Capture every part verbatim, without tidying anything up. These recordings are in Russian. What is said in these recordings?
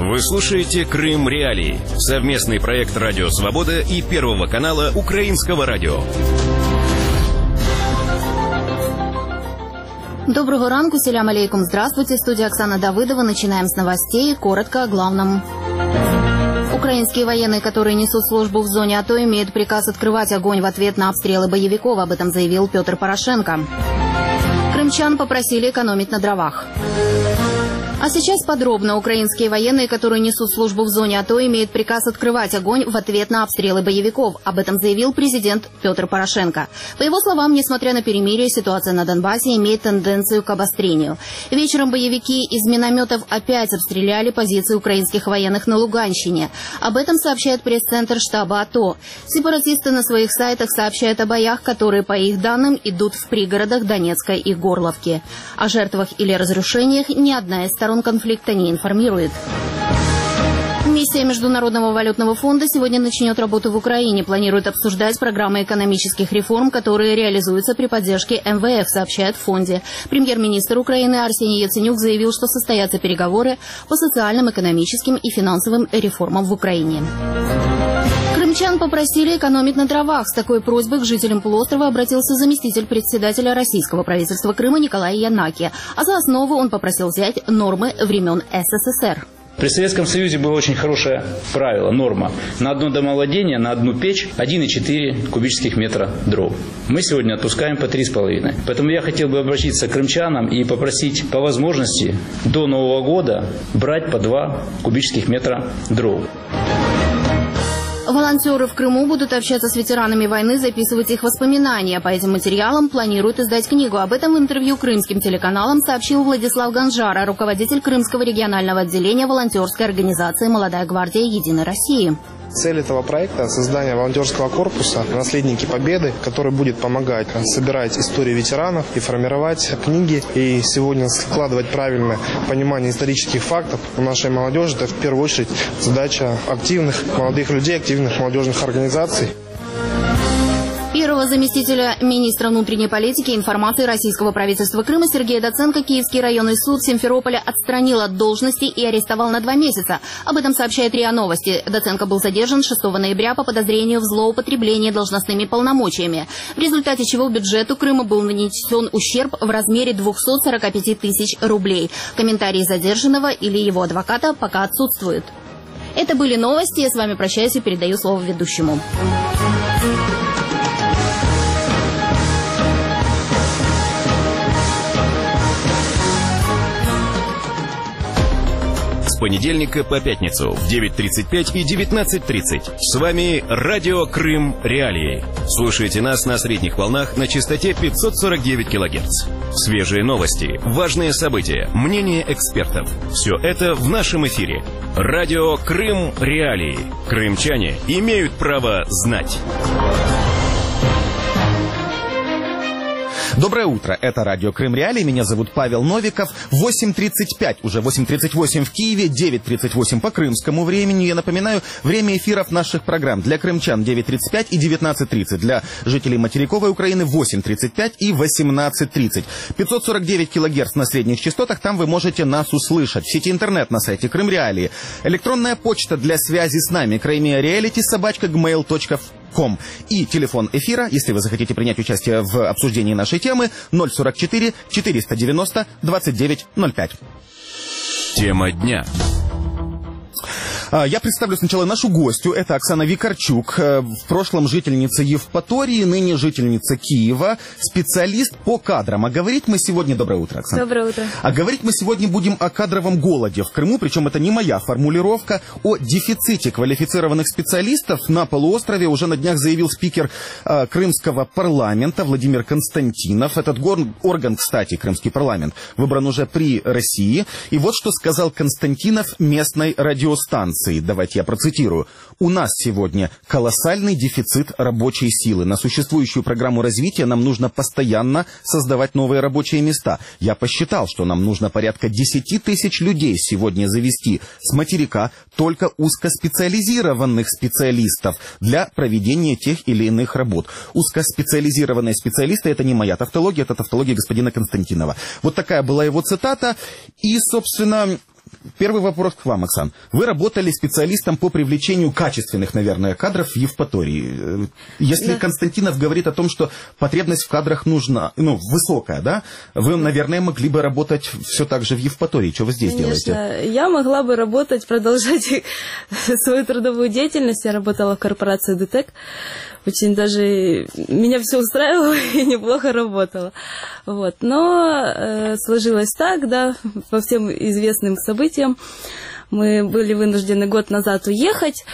Вы слушаете «Крым Реалии» — совместный проект «Радио Свобода» и Первого канала Украинского радио. Доброго ранку, селям алейкум, здравствуйте. Студия Оксана Давыдова. Начинаем с новостей. Коротко о главном. Украинские военные, которые несут службу в зоне АТО, имеют приказ открывать огонь в ответ на обстрелы боевиков. Об этом заявил Петр Порошенко. Крымчан попросили экономить на дровах. А сейчас подробно. Украинские военные, которые несут службу в зоне АТО, имеют приказ открывать огонь в ответ на обстрелы боевиков. Об этом заявил президент Петр Порошенко. По его словам, несмотря на перемирие, ситуация на Донбассе имеет тенденцию к обострению. Вечером боевики из минометов опять обстреляли позиции украинских военных на Луганщине. Об этом сообщает пресс-центр штаба АТО. Сепаратисты на своих сайтах сообщают о боях, которые, по их данным, идут в пригородах Донецка и Горловки. О жертвах или разрушениях ни одна из сторон конфликта не информирует. Миссия Международного валютного фонда сегодня начнет работу в Украине. Планирует обсуждать программы экономических реформ, которые реализуются при поддержке эм вэ эф, сообщает в фонде. Премьер-министр Украины Арсений Яценюк заявил, что состоятся переговоры по социальным, экономическим и финансовым реформам в Украине. Крымчан попросили экономить на дровах. С такой просьбой к жителям полуострова обратился заместитель председателя российского правительства Крыма Николай Янаки. А за основу он попросил взять нормы времен эс эс эс эр. При Советском Союзе было очень хорошее правило, норма. На одно домовладение, на одну печь один и четыре кубических метра дров. Мы сегодня отпускаем по три с половиной. Поэтому я хотел бы обратиться к крымчанам и попросить по возможности до Нового года брать по два кубических метра дров. Волонтеры в Крыму будут общаться с ветеранами войны, записывать их воспоминания. По этим материалам планируют издать книгу. Об этом в интервью крымским телеканалам сообщил Владислав Ганжара, руководитель Крымского регионального отделения волонтерской организации «Молодая гвардия Единой России». Цель этого проекта – создание волонтерского корпуса «Наследники Победы», который будет помогать собирать истории ветеранов и формировать книги. И сегодня складывать правильное понимание исторических фактов у нашей молодежи – это в первую очередь задача активных молодых людей, активных молодежных организаций. Первого заместителя министра внутренней политики и информации российского правительства Крыма Сергея Доценко Киевский районный суд Симферополя отстранил от должности и арестовал на два месяца. Об этом сообщает РИА Новости. Доценко был задержан шестого ноября по подозрению в злоупотреблении должностными полномочиями, в результате чего бюджету Крыма был нанесен ущерб в размере двухсот сорока пяти тысяч рублей. Комментарии задержанного или его адвоката пока отсутствуют. Это были новости. Я с вами прощаюсь и передаю слово ведущему. С понедельника по пятницу в девять тридцать пять и девятнадцать тридцать. С вами радио «Крым Реалии». Слушайте нас на средних волнах на частоте пятьсот сорок девять килогерц. Свежие новости, важные события, мнения экспертов. Все это в нашем эфире. Радио «Крым Реалии». Крымчане имеют право знать. Доброе утро, это радио «Крым Реалии», меня зовут Павел Новиков. восемь тридцать пять, уже восемь тридцать восемь в Киеве, девять тридцать восемь по крымскому времени. Я напоминаю, время эфиров наших программ. Для крымчан девять тридцать пять и девятнадцать тридцать, для жителей материковой Украины восемь тридцать пять и восемнадцать тридцать. пятьсот сорок девять килогерц на средних частотах, там вы можете нас услышать. В сети интернет на сайте Крым Реалии. Электронная почта для связи с нами, крымреалити собака джимейл точка ком. И телефон эфира, если вы захотите принять участие в обсуждении нашей темы, ноль сорок четыре четыреста девяносто двадцать девять ноль пять. Тема дня. Я представлю сначала нашу гостью. Это Оксана Викарчук, в прошлом жительница Евпатории, ныне жительница Киева, специалист по кадрам. А говорить мы сегодня... Доброе утро, Оксана. Доброе утро. А говорить мы сегодня будем о кадровом голоде в Крыму, причем это не моя формулировка, о дефиците квалифицированных специалистов на полуострове уже на днях заявил спикер э, крымского парламента Владимир Константинов. Этот орган, кстати, крымский парламент, выбран уже при России. И вот что сказал Константинов местной радиостанции. Давайте я процитирую. У нас сегодня колоссальный дефицит рабочей силы. На существующую программу развития нам нужно постоянно создавать новые рабочие места. Я посчитал, что нам нужно порядка десять тысяч людей сегодня завести с материка только узкоспециализированных специалистов для проведения тех или иных работ. Узкоспециализированные специалисты — это не моя тавтология, это тавтология господина Константинова. Вот такая была его цитата. И, собственно... первый вопрос к вам, Оксан. Вы работали специалистом по привлечению качественных, наверное, кадров в Евпатории. Если да. Константинов говорит о том, что потребность в кадрах нужна, ну, высокая, да, вы, наверное, могли бы работать все так же в Евпатории. Что вы здесь Конечно. делаете? Я могла бы работать, продолжать свою трудовую деятельность. Я работала в корпорации ДТЭК. Очень даже меня все устраивало и неплохо работала. Вот. Но э, сложилось так, да, по всем известным событиям. Мы были вынуждены год назад уехать.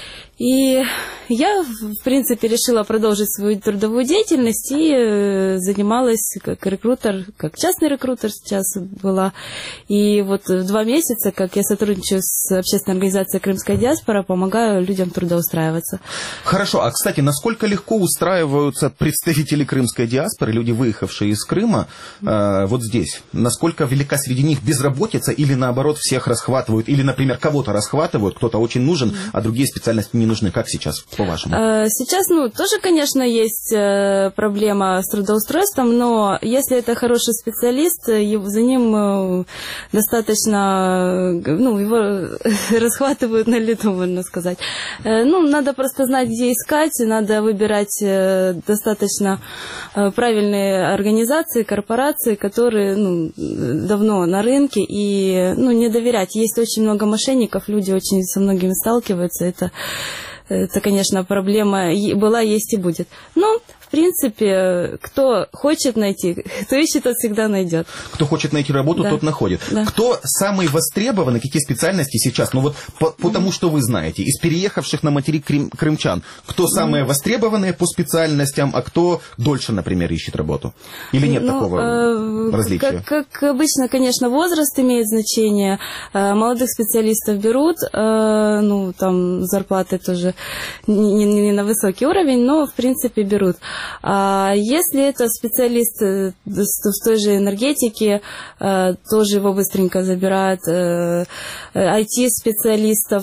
И я, в принципе, решила продолжить свою трудовую деятельность и э, занималась как рекрутер, как частный рекрутер сейчас была. И вот два месяца, как я сотрудничаю с общественной организацией «Крымская диаспора», помогаю людям трудоустраиваться. Хорошо. А, кстати, насколько легко устраиваются представители крымской диаспоры, люди, выехавшие из Крыма, э, вот здесь? Насколько велика среди них безработица или, наоборот, всех расхватывают? Или, например, кого-то расхватывают, кто-то очень нужен, а другие специальности не нужны. Как сейчас, по-вашему? Сейчас, ну, тоже, конечно, есть проблема с трудоустройством, но если это хороший специалист, за ним достаточно, ну, его расхватывают на лету, можно сказать. Ну, надо просто знать, где искать, надо выбирать достаточно правильные организации, корпорации, которые, ну, давно на рынке, и, ну, не доверять. Есть очень много мошенников, люди очень со многими сталкиваются, это Это, конечно, проблема была, есть и будет. Но, в принципе, кто хочет найти, кто ищет, тот всегда найдет. Кто хочет найти работу, да. Тот находит. Да. Кто самый востребованный, какие специальности сейчас? Ну вот по, по тому, что вы знаете, из переехавших на материк крым, крымчан, кто самые востребованные по специальностям, а кто дольше, например, ищет работу? Или нет ну, такого э, различия? Как, как обычно, конечно, возраст имеет значение. Молодых специалистов берут, э, ну, там зарплаты тоже не, не, не на высокий уровень, но, в принципе, берут. А если это специалист в той же энергетике, тоже его быстренько забирают. ай ти-специалистов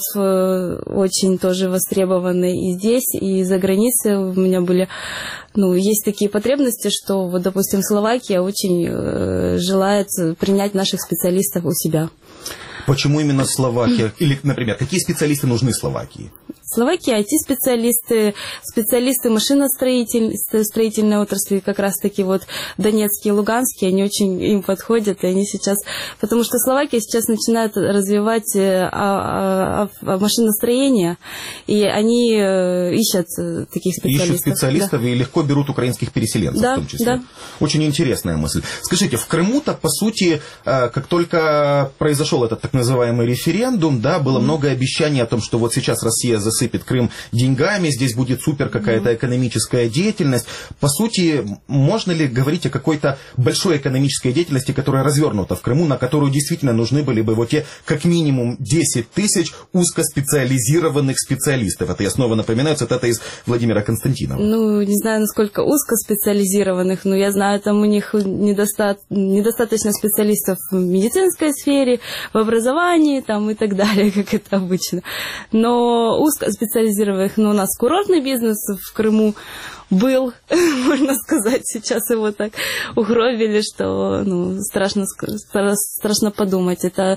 очень тоже востребованы и здесь, и за границей. У меня были, ну, есть такие потребности, что, вот, допустим, Словакия очень желает принять наших специалистов у себя. Почему именно Словакия? Или, например, какие специалисты нужны Словакии? Словакия, ай ти-специалисты, специалисты машиностроитель, строительной отрасли, как раз-таки вот Донецкие и Луганские, они очень им подходят, и они сейчас, потому что Словакия сейчас начинает развивать а, а, а, машиностроение, и они э, ищут таких специалистов. Ищут специалистов, да. И легко берут украинских переселенцев, да, в том числе. Да. Очень интересная мысль. Скажите, в Крыму-то, по сути, как только произошел этот так называемый референдум, да, было mm-hmm. много обещаний о том, что вот сейчас Россия засыпет сыпет Крым деньгами, здесь будет супер какая-то экономическая деятельность. По сути, можно ли говорить о какой-то большой экономической деятельности, которая развернута в Крыму, на которую действительно нужны были бы вот те как минимум десять тысяч узкоспециализированных специалистов? Это я снова напоминаю, цитата из Владимира Константинова. Ну, не знаю, насколько узкоспециализированных, но я знаю, там у них недоста... недостаточно специалистов в медицинской сфере, в образовании там, и так далее, как это обычно. Но узко специализированных, но у нас курортный бизнес в Крыму был, можно сказать, сейчас его так угробили, что, ну, страшно, страшно подумать. Это,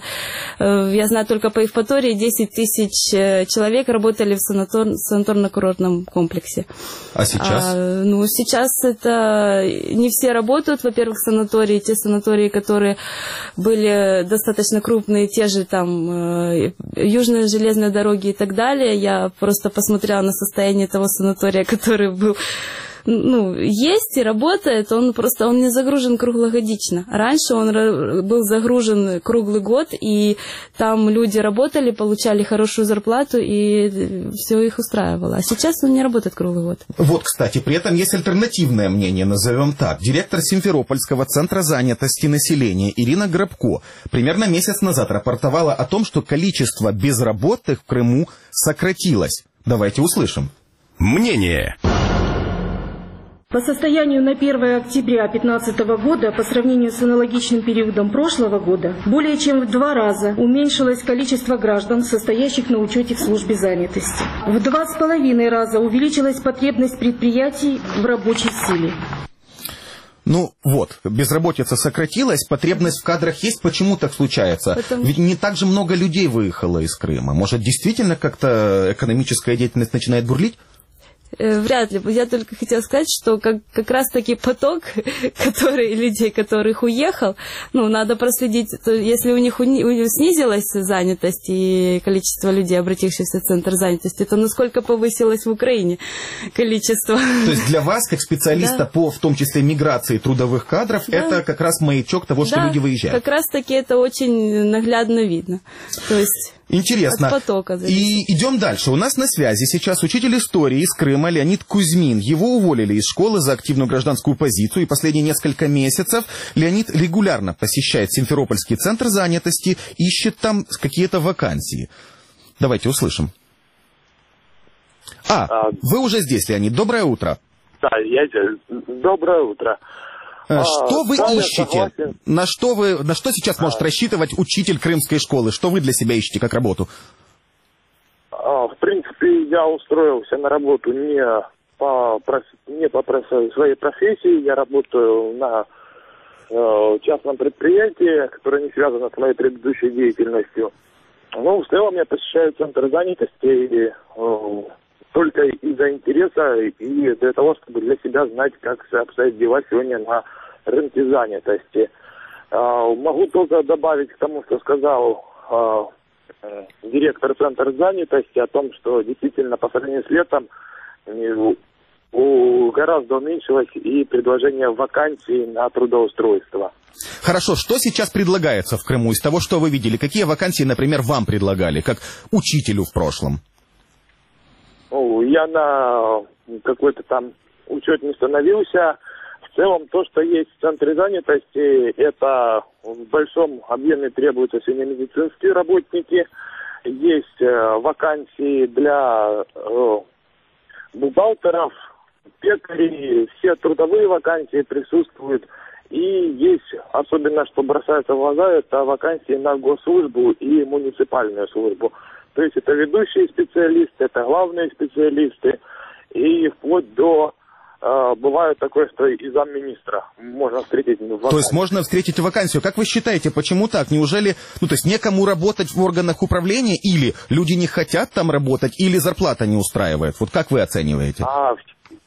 я знаю, только по Евпатории десять тысяч человек работали в санатор, санаторно-курортном комплексе. А сейчас? А, ну, сейчас это не все работают, во-первых, в санатории. Те санатории, которые были достаточно крупные, те же там южные железные дороги и так далее. Я просто посмотрела на состояние того санатория, который был, ну, есть и работает, он просто он не загружен круглогодично. Раньше он был загружен круглый год, и там люди работали, получали хорошую зарплату, и все их устраивало. А сейчас он не работает круглый год. Вот, кстати, при этом есть альтернативное мнение, назовем так. Директор Симферопольского центра занятости населения Ирина Грабко примерно месяц назад рапортовала о том, что количество безработных в Крыму сократилось. Давайте услышим. Мнение. По состоянию на первое октября две тысячи пятнадцатого года, по сравнению с аналогичным периодом прошлого года, более чем в два раза уменьшилось количество граждан, состоящих на учете в службе занятости. В два с половиной раза увеличилась потребность предприятий в рабочей силе. Ну вот, безработица сократилась, потребность в кадрах есть. Почему так случается? Потому... Ведь не так же много людей выехало из Крыма. Может, действительно как-то экономическая деятельность начинает бурлить? Вряд ли. Я только хотела сказать, что как, как раз-таки поток который, людей, которых уехал, ну, надо проследить, то если у них уни, у, снизилась занятость и количество людей, обратившихся в центр занятости, то насколько повысилось в Украине количество. То есть для вас, как специалиста да. по, в том числе, миграции трудовых кадров, да. это как раз маячок того, что да, люди выезжают? Как раз-таки это очень наглядно видно. То есть... Интересно. И идем дальше. У нас на связи сейчас учитель истории из Крыма Леонид Кузьмин. Его уволили из школы за активную гражданскую позицию. И последние несколько месяцев Леонид регулярно посещает Симферопольский центр занятости, ищет там какие-то вакансии. Давайте услышим. А, а, вы уже здесь, Леонид. Доброе утро. Да, я здесь. Доброе утро. Что а, вы да, ищете? На что, вы, на что сейчас а, может рассчитывать учитель крымской школы? Что вы для себя ищете как работу? А, в принципе, я устроился на работу не по, не по своей профессии. Я работаю на э, частном предприятии, которое не связано с моей предыдущей деятельностью. Ну, в целом я посещаю центр занятости и, э, только из-за интереса и для того, чтобы для себя знать, как обстоят дела сегодня на рынке занятости. Э, могу только добавить к тому, что сказал э, э, директор центра занятости о том, что действительно по сравнению с летом э, у, гораздо уменьшилось и предложение вакансий на трудоустройство. Хорошо, что сейчас предлагается в Крыму из того, что вы видели? Какие вакансии, например, вам предлагали, как учителю в прошлом? Ну, я на какой-то там учет не становился. В целом, то, что есть в центре занятости, это в большом объеме требуются сегодня медицинские работники. Есть э, вакансии для э, бухгалтеров, пекарей, все трудовые вакансии присутствуют. И есть, особенно что бросается в глаза, это вакансии на госслужбу и муниципальную службу. То есть это ведущие специалисты, это главные специалисты, и вплоть до, э, бывает такое, что и замминистра можно встретить вакансию. То есть можно встретить вакансию. Как вы считаете, почему так? Неужели, ну то есть некому работать в органах управления, или люди не хотят там работать, или зарплата не устраивает? Вот как вы оцениваете? А,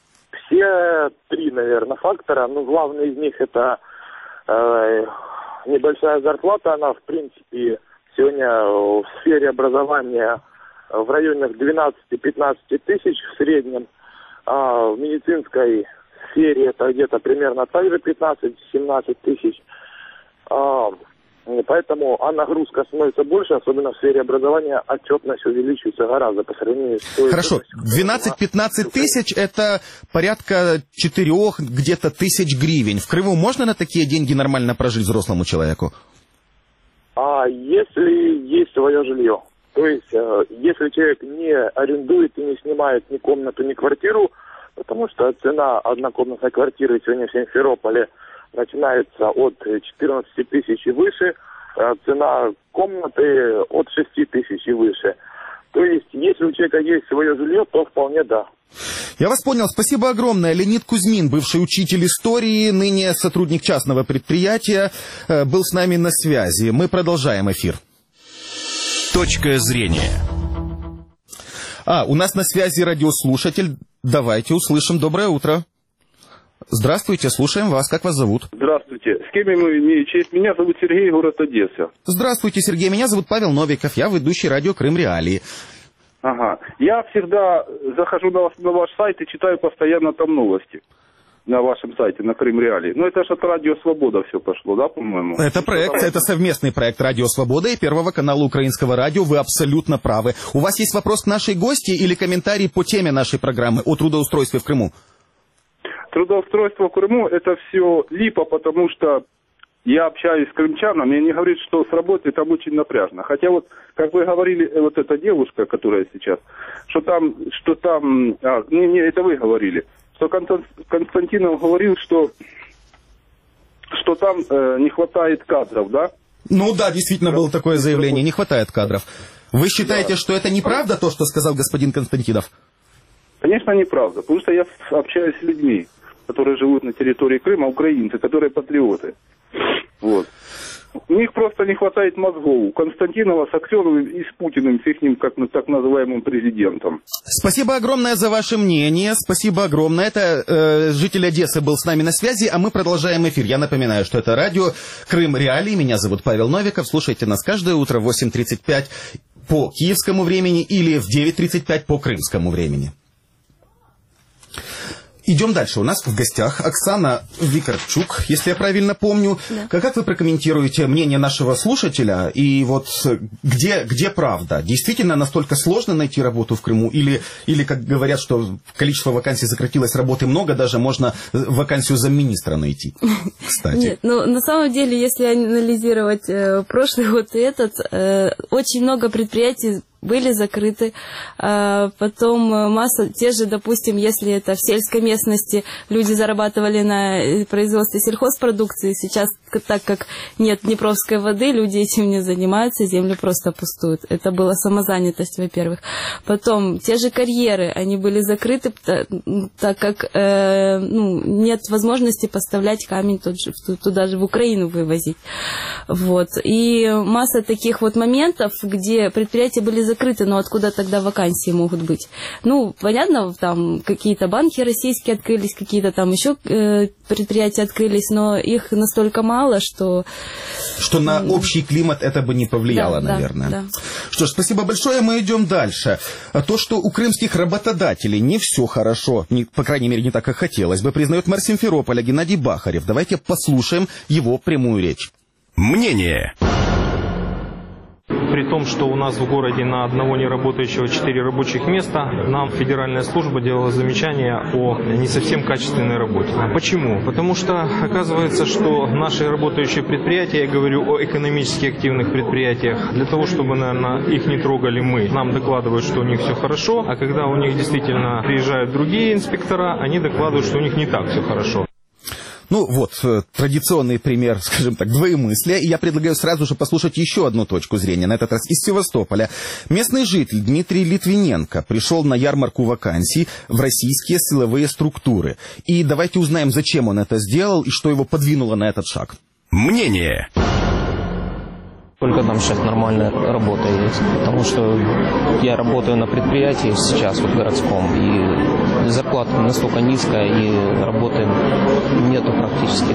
все три, наверное, фактора. Ну, главный из них это э, небольшая зарплата, она в принципе... Сегодня в сфере образования в районе двенадцать-пятнадцать тысяч в среднем. А в медицинской сфере это где-то примерно также пятнадцать-семнадцать тысяч. А, поэтому а нагрузка становится больше, особенно в сфере образования отчетность увеличивается гораздо по сравнению с... той... Хорошо, двенадцать-пятнадцать тысяч это порядка четырех где-то тысяч гривен. В Крыму можно на такие деньги нормально прожить взрослому человеку? А если есть свое жилье, то есть э, если человек не арендует и не снимает ни комнату, ни квартиру, потому что цена однокомнатной квартиры сегодня в Симферополе начинается от четырнадцати тысяч и выше, а цена комнаты от шести тысяч и выше. То есть если у человека есть свое жилье, то вполне да. Я вас понял. Спасибо огромное. Леонид Кузьмин, бывший учитель истории, ныне сотрудник частного предприятия, был с нами на связи. Мы продолжаем эфир. Точка зрения. А, у нас на связи радиослушатель. Давайте услышим. Доброе утро. Здравствуйте, слушаем вас. Как вас зовут? Здравствуйте. С кем мы имеем честь? Меня зовут Сергей, город Одесса. Здравствуйте, Сергей. Меня зовут Павел Новиков. Я ведущий радио «Крым Реалии». Ага. Я всегда захожу на, на ваш сайт и читаю постоянно там новости. На вашем сайте, на Крым Реалии. Ну, это же от Радио Свобода все пошло, да, по-моему? Это проект, это совместный проект Радио Свобода и Первого канала Украинского радио. Вы абсолютно правы. У вас есть вопрос к нашей гости или комментарий по теме нашей программы о трудоустройстве в Крыму? Трудоустройство в Крыму – это все липа, потому что я общаюсь с крымчанами, и они говорят, что с работой там очень напряжно. Хотя вот, как вы говорили, вот эта девушка, которая сейчас, что там, что там, а, не, не, это вы говорили, что Константинов говорил, что, что там э, не хватает кадров, да? Ну да, действительно было такое заявление, не хватает кадров. Вы считаете, да. что это неправда, то, что сказал господин Константинов? Конечно, неправда, потому что я общаюсь с людьми. которые живут на территории Крыма, украинцы, которые патриоты. Вот. У них просто не хватает мозгов. У Константинова с Аксеновым и с Путиным, с их как, так называемым президентом. Спасибо огромное за ваше мнение. Спасибо огромное. Это э, житель Одессы был с нами на связи, а мы продолжаем эфир. Я напоминаю, что это радио Крым Реалии. Меня зовут Павел Новиков. Слушайте нас каждое утро в восемь тридцать пять по киевскому времени или в девять тридцать пять по крымскому времени. Идем дальше. У нас в гостях Оксана Викарчук, если я правильно помню. Да. Как вы прокомментируете мнение нашего слушателя? И вот где, где правда? Действительно настолько сложно найти работу в Крыму? Или, или, как говорят, что количество вакансий сократилось, работы много, даже можно вакансию замминистра найти, кстати. Нет, ну на самом деле, если анализировать э, прошлый год и этот, э, очень много предприятий были закрыты, а потом масса, те же, допустим, если это в сельской местности, люди зарабатывали на производстве сельхозпродукции, сейчас, так как нет днепровской воды, люди этим не занимаются, земли просто пустуют. Это была самозанятость, во-первых. Потом, те же карьеры, они были закрыты, так как э, ну, нет возможности поставлять камень тот же, туда же, в Украину вывозить. Вот. И масса таких вот моментов, где предприятия были закрыты, но откуда тогда вакансии могут быть? Ну, понятно, там какие-то банки российские открылись, какие-то там еще э, предприятия открылись, но их настолько мало, что... Что на общий климат это бы не повлияло, да, наверное. Да, да. Что ж, спасибо большое, мы идем дальше. То, что у крымских работодателей не все хорошо, не, по крайней мере, не так, как хотелось бы, признает мэр Симферополя Геннадий Бахарев. Давайте послушаем его прямую речь. Мнение. При том, что у нас в городе на одного неработающего четыре рабочих места, нам федеральная служба делала замечание о не совсем качественной работе. Почему? Потому что оказывается, что наши работающие предприятия, я говорю о экономически активных предприятиях, для того, чтобы, наверное, их не трогали мы, нам докладывают, что у них все хорошо, а когда у них действительно приезжают другие инспектора, они докладывают, что у них не так все хорошо. Ну вот, традиционный пример, скажем так, двоемыслия. И я предлагаю сразу же послушать еще одну точку зрения, на этот раз из Севастополя. Местный житель Дмитрий Литвиненко пришел на ярмарку вакансий в российские силовые структуры. И давайте узнаем, зачем он это сделал и что его подвинуло на этот шаг. Мнение. Только там сейчас нормальная работа есть, потому что я работаю на предприятии сейчас, вот городском, и зарплата настолько низкая, и работы нету практически.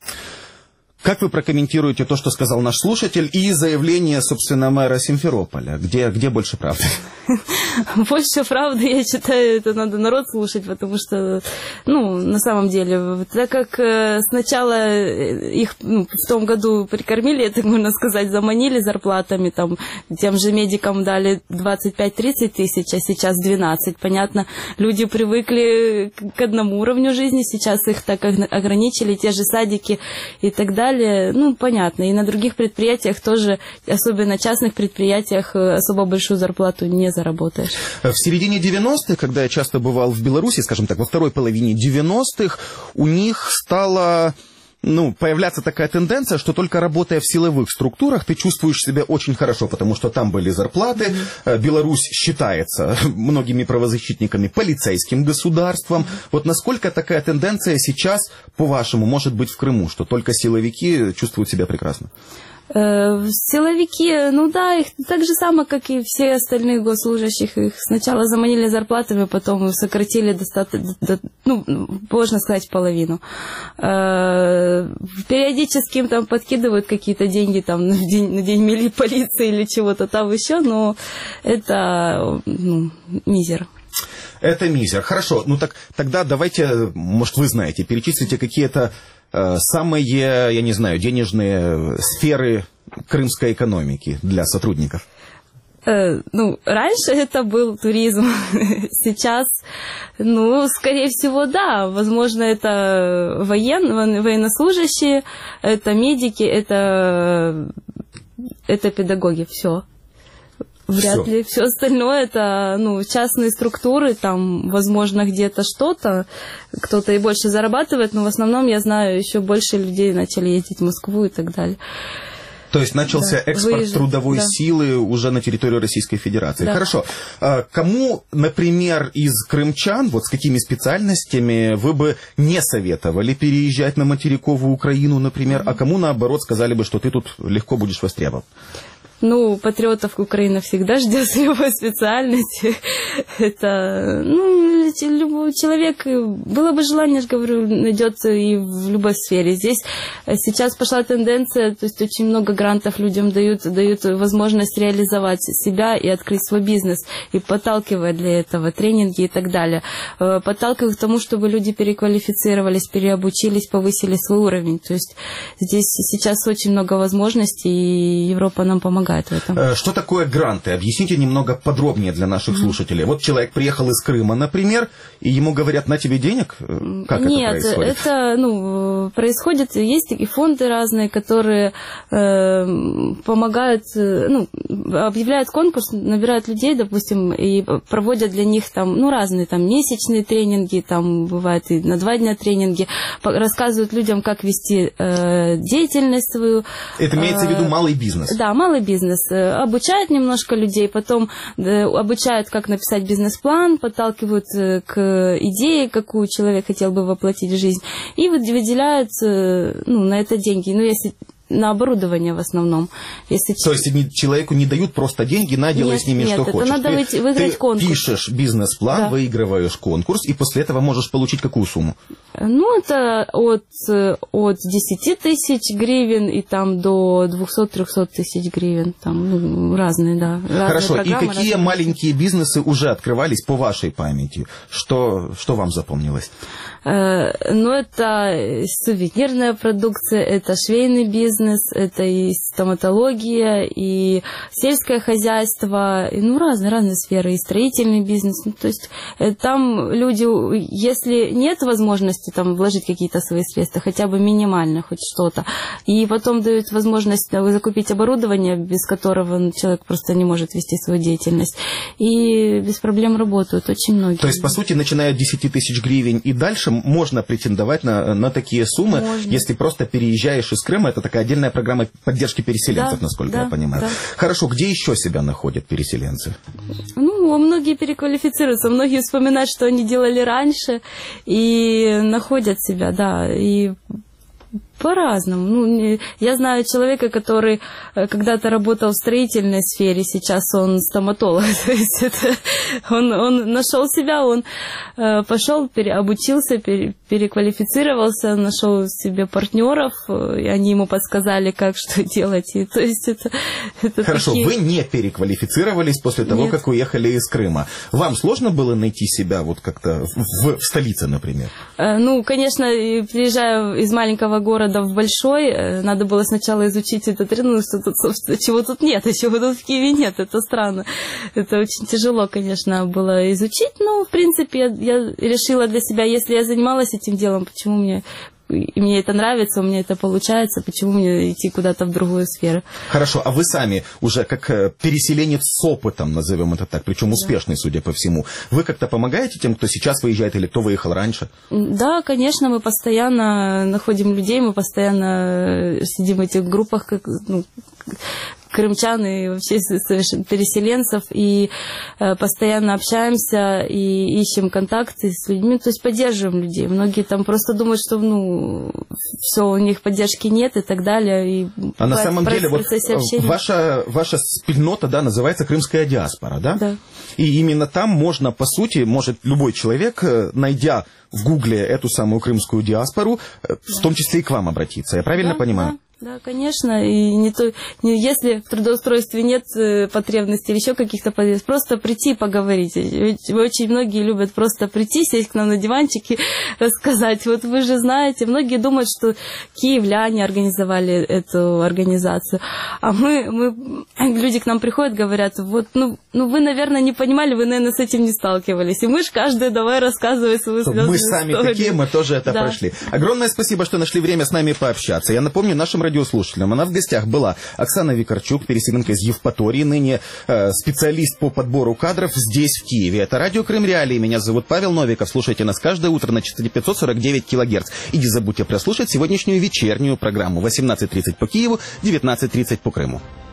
Как вы прокомментируете то, что сказал наш слушатель, и заявление, собственно, мэра Симферополя? Где, где больше правды? Больше правды, я считаю, это надо народ слушать, потому что, ну, на самом деле, так как сначала их ну, в том году прикормили, это, можно сказать, заманили зарплатами, там, тем же медикам дали двадцать пять - тридцать тысяч, а сейчас двенадцать, понятно. Люди привыкли к одному уровню жизни, сейчас их так ограничили, те же садики и так далее. Ну, понятно. И на других предприятиях тоже, особенно частных предприятиях, особо большую зарплату не заработаешь. В середине девяностых, когда я часто бывал в Беларуси, скажем так, во второй половине девяностых, у них стало... Ну, появляться такая тенденция, что только работая в силовых структурах, ты чувствуешь себя очень хорошо, потому что там были зарплаты. Mm-hmm. Беларусь считается многими правозащитниками полицейским государством. Вот насколько такая тенденция сейчас, по-вашему, может быть в Крыму, что только силовики чувствуют себя прекрасно? Силовики, ну да, их так же само, как и все остальные госслужащих. Их сначала заманили зарплатами, потом сократили достаточно, до, ну, можно сказать, половину. Периодически им там подкидывают какие-то деньги там, на день, на день мили полиции или чего-то там еще, но это ну, мизер. Это мизер. Хорошо, ну так тогда давайте, может, вы знаете, перечислите какие-то э, самые, я не знаю, денежные сферы крымской экономики для сотрудников. Э, ну, раньше это был туризм. Сейчас, ну, скорее всего, да. Возможно, это воен, военнослужащие, это медики, это, это педагоги. Все. Вряд Всё. ли. Все остальное это ну, частные структуры, там, возможно, где-то что-то, кто-то и больше зарабатывает, но в основном, я знаю, еще больше людей начали ездить в Москву и так далее. То есть начался да. экспорт Выезжать, трудовой да. силы уже на территорию Российской Федерации. Да. Хорошо. Кому, например, из крымчан, вот с какими специальностями вы бы не советовали переезжать на материковую Украину, например, mm-hmm. а кому, наоборот, сказали бы, что ты тут легко будешь востребован? Ну, патриотов Украина всегда ждет с любой специальности. Это, ну, любой человек, было бы желание, я говорю, найдется и в любой сфере. Здесь сейчас пошла тенденция, то есть очень много грантов людям дают, дают возможность реализовать себя и открыть свой бизнес, и подталкивая для этого тренинги и так далее. Подталкивая к тому, чтобы люди переквалифицировались, переобучились, повысили свой уровень. То есть здесь сейчас очень много возможностей, и Европа нам помогает. Что такое гранты? Объясните немного подробнее для наших mm-hmm. слушателей. Вот человек приехал из Крыма, например, и ему говорят: на тебе денег? Как Нет, это происходит? это ну, происходит, есть и фонды разные, которые э, помогают, ну, объявляют конкурс, набирают людей, допустим, и проводят для них там, ну, разные там месячные тренинги, там бывает и на два дня тренинги, рассказывают людям, как вести э, деятельность свою. Это имеется в виду малый бизнес? Да, малый бизнес. Обучают немножко людей, потом обучают, как написать бизнес-план, подталкивают к идее, какую человек хотел бы воплотить в жизнь, и выделяют, ну, на это деньги. Ну, если на оборудование в основном. Если... То есть человеку не дают просто деньги, на, делай нет, с ними нет, что это хочешь. Надо ты, выиграть ты конкурс. Пишешь бизнес-план, да. выигрываешь конкурс, и после этого можешь получить какую сумму? Ну, это от, от десяти тысяч гривен и там до двухсот-трехсот тысяч гривен. Там, ну, разные, да. Разные Хорошо, и какие разные... маленькие бизнесы уже открывались по вашей памяти? Что, что вам запомнилось? Ну, это сувенирная продукция, это швейный бизнес, это и стоматология, и сельское хозяйство, и, ну, разные, разные сферы, и строительный бизнес. Ну, то есть там люди, если нет возможности там вложить какие-то свои средства, хотя бы минимально хоть что-то, и потом дают возможность закупить оборудование, без которого человек просто не может вести свою деятельность, и без проблем работают очень многие. То есть, по сути, начиная от десяти тысяч гривен и дальше, можно претендовать на, на такие суммы, можно. Если просто переезжаешь из Крыма. Это такая отдельная программа поддержки переселенцев, да, насколько да, я понимаю. Да. Хорошо, где еще себя находят переселенцы? Ну, многие переквалифицируются, многие вспоминают, что они делали раньше, и находят себя, да, и... По-разному. Ну, я знаю человека, который когда-то работал в строительной сфере, сейчас он стоматолог. То есть это, он, он нашел себя, он э, пошел, пере, обучился, пере, переквалифицировался, нашел себе партнеров, и они ему подсказали, как что делать. И, то есть это, это Хорошо, такие... вы не переквалифицировались после того, Нет. как уехали из Крыма. Вам сложно было найти себя вот как-то в, в столице, например? Э, ну, конечно, приезжая из маленького города в большой, надо было сначала изучить этот рынок, что тут, собственно, чего тут нет, а чего тут в Киеве нет, это странно. Это очень тяжело, конечно, было изучить, но, в принципе, я, я решила для себя, если я занималась этим делом, почему мне... И мне это нравится, у меня это получается, почему мне идти куда-то в другую сферу? Хорошо, а вы сами уже как переселенец с опытом, назовем это так, причем успешный, да. судя по всему, вы как-то помогаете тем, кто сейчас выезжает или кто выехал раньше? Да, конечно, мы постоянно находим людей, мы постоянно сидим в этих группах, как, ну, крымчан и вообще переселенцев, и э, постоянно общаемся и ищем контакты с людьми, то есть поддерживаем людей. Многие там просто думают, что, ну, все, у них поддержки нет и так далее. И а на самом деле вот ваша, ваша спільнота, да, называется крымская диаспора, да? Да. И именно там можно, по сути, может любой человек, найдя в Гугле эту самую крымскую диаспору, да. в том числе и к вам обратиться. Я правильно да, понимаю? Да. Да, конечно, и не то, не, если в трудоустройстве нет э, потребностей или еще каких-то потребностей, просто прийти и поговорить. Очень многие любят просто прийти, сесть к нам на диванчик и рассказать. Вот вы же знаете, многие думают, что киевляне организовали эту организацию, а мы, мы люди к нам приходят, говорят, вот, ну, ну вы, наверное, не понимали, вы, наверное, с этим не сталкивались. И мы же каждый давай рассказывать свою звездную Мы сами историю. Такие, мы тоже это да. прошли. Огромное спасибо, что нашли время с нами пообщаться. Я напомню, нашим радиослушателям. Она в гостях была Оксана Викарчук, переселенка из Евпатории, ныне э, специалист по подбору кадров здесь, в Киеве. Это радио Крым Реалии. Меня зовут Павел Новиков. Слушайте нас каждое утро на частоте пятьсот сорок девять килогерц. И не забудьте прослушать сегодняшнюю вечернюю программу. восемнадцать тридцать по Киеву, девятнадцать тридцать по Крыму.